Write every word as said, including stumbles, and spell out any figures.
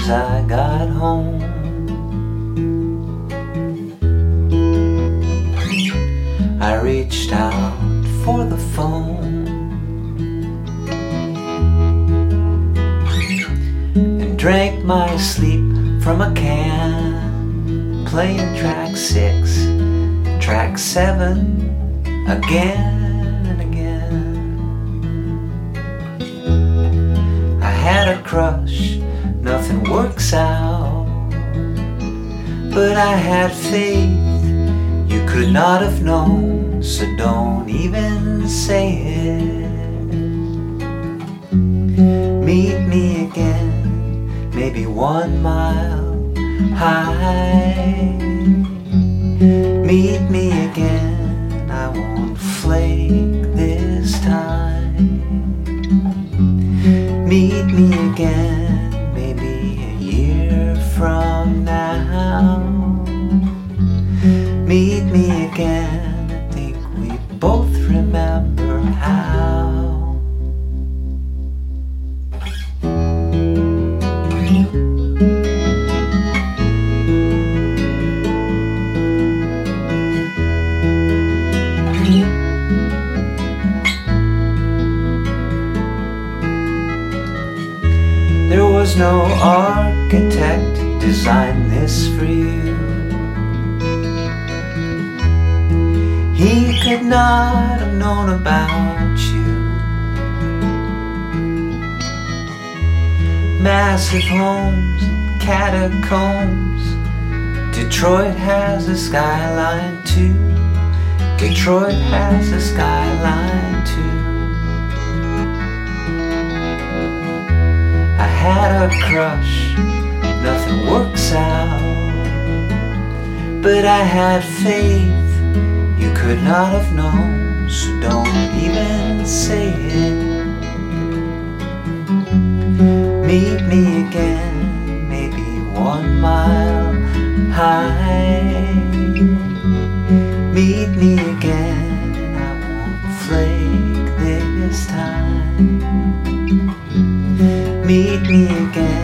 as I got home. I reached out for the phone and drank my sleep from a can, playing track six, track seven, again and again. I had a crush, nothing works out, but I had faith you could not have known, so don't even say it. Meet me again, maybe one mile high. Meet me again, I won't flake this time. Meet me again, maybe a year from now. Meet me again, I think we both remember how. There was no architect designed this for you. He could not have known about you. Massive homes, catacombs. Detroit has a skyline too. Detroit has a skyline too. I had a crush, nothing works out, but I had faith you could not have known, so don't even say it. Meet me again, maybe one mile high. Meet me again, and I won't flake this time. Meet me again.